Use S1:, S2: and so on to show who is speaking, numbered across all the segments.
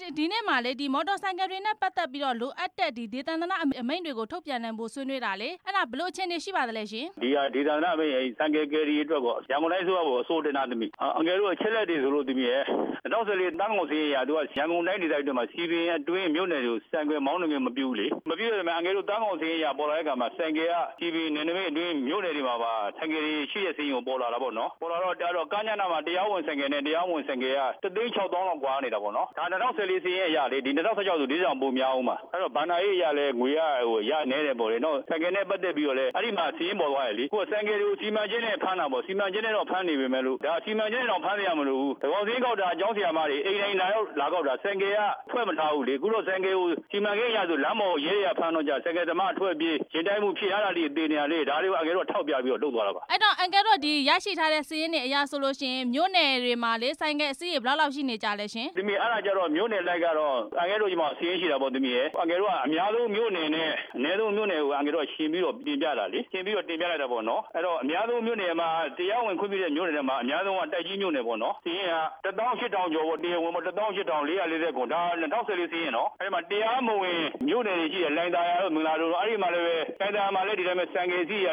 S1: ဒီနေ့မှလေဒီမော်တော်ဆိုင်ကယ်တွေနဲ့ပတ်သက်ပြီးတော့လိုအပ်တဲ့ဒီဒေသန္တရအမိန့်တွေကိုထုတ်ပြန်နိုင်ဖို့ဆွေးနွေးတာလေအဲ့ဒါဘလို့အခြေအနေရှိပါသလဲရှင်
S2: ဒီဟာဒေသန္တရအမိန့်ဆိုင်ကယ်ကယ်ရီအတွက်ကိုရန်ကုန်တိုင်းဆိုတော့အစိုးတင်တာသမီးအငယ်တို့ချက်လက်တွေဆိုလို့သမီးရဲ့2014တန်းကောင်စီရသူကရန်ကုန်တိုင်းဒေသအတွက်မှာစီပင်အတွင်းမြို့နယ်တွေကိုဆိုင်ကယ်မောင်းနေမပြူလေမပြူရမယ်အငယ်တို့တန်းကောင်စီရပေါ်လာတဲ့ကမှာဆိုင်ကယ်ကစီပင်နယ်နိမိတ်အတွင်းမြို့နယ်တွေမှာပါဆိုင်ကယ်တွေရှိရစင်းကိုပေါ်လာတာပေါ့နော်ပေါ်လာတော့ကညနာမှာတရားဝင်ဆိုင်ကယ်နဲ့တရားဝင်ဆိုင်ကယ်က3,600,000လောက်ကွာနေတာပေါ့နော်ဒါ2014စီရင်ရလေဒီ2016ဆိုဒီကြောင်ပုံများအောင်ပါအဲ့တော့ဘန္နာရေးရလဲငွေရနေတယ်ပေါ့လေနော်ဆိုင်ကယ်နဲ့ပတ်သက်ပြီးတော့လဲအဲ့ဒီမှာစီရင်ပေါ်သွားရလေကိုဆိုင်ကယ်တွေကိုစီမံချင်းနဲ့ဖမ်းတာပေါ့စီမံချင်းနဲ့တော့ဖမ်းနေပေမဲ့လို့ဒါစီမံချင်းနဲ့တော့ဖမ်းရမလို့ဘူးတကောင်စင်းကောက်တာအကြောင်းဆရာမတွေအိမ်တိုင်းလာကောက်တာဆိုင်ကယ်ကထွက်မထားဘူးလေခုတော့ဆိုင်ကယ်ကိုစီမံကိန်းရဆိုလမ်းပေါ်ရေးရဖမ်းတော့ကြဆိုင်ကယ်သမားထွက်ပြေးရင်တိုင်းမှုဖြစ်ရတာတွေအသေးနေရလေဒါတွေကိုအငယ်တို့ထောက်ပြပြီးတော့လုပ်သွားတာပါ
S1: အဲ့တော့အန်ကယ်တို့ဒီရရှိထားတဲ့စီးရင်တွေအရာဆိုလို့ရှိရင်မြို့နယ်တွေမှာလေဆိုင်ကယ်အစီးရေဘယ်လောက်ရှိနေကြလဲရှင်
S2: ဒီအဲ့ဒါကြတော့မြို့နယ်လိုက်ကတော့အငယ်တို့ဒီမှာစီးရင်ရှိတာပေါ့ဒီမြေအငယ်တို့ကအများဆုံးမြို့နယ်နဲ့အနည်းဆုံးမြို့နယ်ကိုအငယ်တို့ရှင်းပြီးတော့တင်ပြတာလေရှင်းပြီးတော့တင်ပြလိုက်တာပေါ့နော်အဲ့တော့အများဆုံးမြို့နယ်မှာတရားဝင်ခွင့်ပြုတဲ့မြို့နယ်တွေမှာအများဆုံးကတိုက်ကြီးမြို့နယ်ပေါ့နော်စီးရင်က18,000ကျော်ပေါ့တရားဝင်ပေါ့18,440ခုဒါ2014စီးရင်နော်အဲ့မှာတရားမဝင်မြို့နယ်တွေရှိတယ်လိုင်သာယာတို့မင်္ဂလာတို့အဲ့ဒီမှာလည်းပဲလိုင်သာယာမှာလည်းဒီတိုင်းပဲစံငယ်စီးရ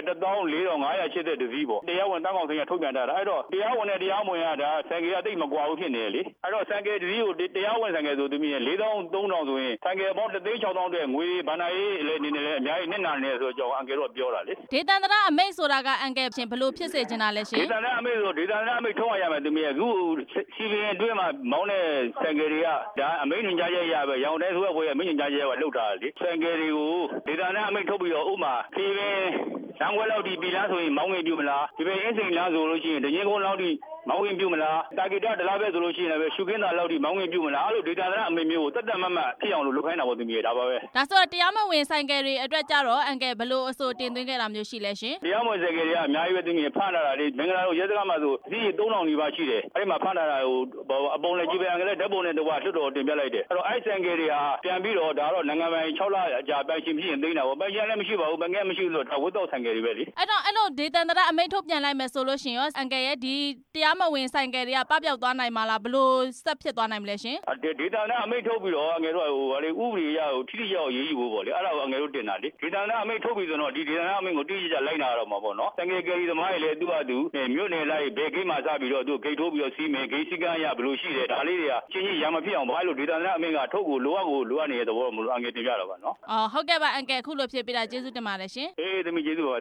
S2: 14,580တစည်းပေါ့တရားဝင်တန်းကောင်စီကထုတ်ပြန်တာအဲ့တော့တရားဝင်နဲ့တရားမဝင်ကဒါစံငယ်ကတိတ်မကွာဘူးဖြစ်နေလေအဲ့တော့စံငယ်တစည်းကိုတရားဝင်စံငယ်ဆိုသူမြင်4,300ဆိုရင်စံငယ်ပေါင်း3,600တဲ့ငွေဘဏ္ဍာရေးလည်းနေနေလဲအများကြီးနစ်နာနေဆိုတော့အန်ကယ်တို့ပြောတာလေ
S1: ဒေသန္တရအမိန့်ဆိုတာကအန်ကယ်ရှင်ဘယ်လိုဖြစ်စေချင်တာလဲရှင်
S2: ဒေသန္တရအမိန့်ဆိုဒေသန္တရအမိန့်ထုတ်ရမယ်သူမြင်အခုစီပင်အတွင်းမှာမောင်းတဲ့စံငယ်တွေကဒါအမိန့်ညွှန်ကြားချက်ရပဲရောင်တဲ့ဆိုဘွေအမိန့်ညွှန်ကြားချက်ကလောက်တာလေစံငယ်တွေကိုဒေသန္တရအမိန့်ထုတ်ပြီးတော့ဥမာစီပင်လမ်းခွဲလောက်ဒီပြည်လားဆိုရင်မောင်းဝင်ပြုမလားဒီပင်အင်းစိန်လားဆိုလို့ရှိရင်တရင်ကုန်းလောက်ဒီမောင်းဝင်ပြုမလားတာဂီတာဒလားပဲဆိုလို့ရှိရင်လည်းရှုခင်းတာလောက်ဒီမောင်းဝင်ပြုမလားအဲ့လိုဒေတာသနာအမေမျိုးကိုတက်တက်မတ်မတ်ဖြစ်အောင်လုပ်ခိုင်းတာပေါ့သူမြေဒါပါပဲ
S1: ဒါဆိုတော့တရားမဝင်ဆိုင်ကယ်တွေအတွက်ကြတော့အန်ကယ်ဘလို့အစိုးတင်သွင်းခဲ့တာမျိုးရှိလဲရှင်
S2: တရားမဝင်ဆိုင်ကယ်တွေကအများကြီးပဲသူမြေဖမ်းလာတာလေမင်္ဂလာတို့ရဲစခန်းမှာဆိုစီး3,000နီးပါးရှိတယ်အဲ့ဒီမှာဖမ်းလာတာဟိုအပုံလည်းကြည့်ပဲအန်ကယ်လည်းဓာတ်ပုံနဲ့တော့လွတ်တော်တင်ပြလိုက်တယ်အဲ့တော့အဲ့ဆိုင်ကယ်တွေဟာပြန်ပြီးတော့ဒါတော့နိုင်ငံပိုင်6လအကြာပိုင်ရှင်ဖြစ်ရင်သိမ်းတာပေါ့ပိုင်ရှင်လည်းမရှိပါဘူးပိုင်ငယ်မရှိလို့ဒါဝတ်တော့ဆိုင်ကယ်တွေပဲလေ
S1: အဲ့တော့ဒေသန္တရအမိန့်ထုတ်ပြန်လိုက်မယ်ဆိုလို့ရှင်ရောအန်ကယ်ရဲ့ဒီတရားမဝင်ဆိုင်ကယ်တွေကပပျောက်သွားနိုင်မှာလားဘလို့ဆက်ဖြစ်သွားနိုင်မလဲရှင်
S2: ဒေသန္တရအမိန့်ထုတ်ပြီးတော့အငယ်တို့ဟိုဗာလေဥပဒေရဟိုထိထိရောက်ရေးယူဖို့ပေါ့လေအဲ့ဒါကိုအငယ်တို့တင်တာလေဒေသန္တရအမိန့်ထုတ်ပြီးဆိုတော့ဒီဒေသန္တရအမိန့်ကိုတိကျလိုက်နာရတော့မှာပေါ့နော်ဆိုင်ကယ်ကယ်ရီသမားတွေလည်းသူ့ဟာသူမြို့နယ်လိုက်ဘယ်ဂိတ်မှာစပြီးတော့သူဂိတ်ထိုးပြီးတော့စီးမယ်ဂိတ်စီကန်းရဘလို့ရှိတယ်ဒါလေးတွေကချင်းချင်းရမဖြစ်အောင်ဘာလို့ဒေသန္တရအမိန့်ကထုတ်ကိုလိုအပ်နေတဲ့သဘောမလို့အငယ်တင်ပြတော့ပါနော်
S1: ဟုတ်ကဲ့ပါအန်ကယ်အခုလိုဖြစ်ပြတာကျေးဇူးတင်ပါတယ်ရှင်
S2: အေးသမီးကျေးဇူးပါ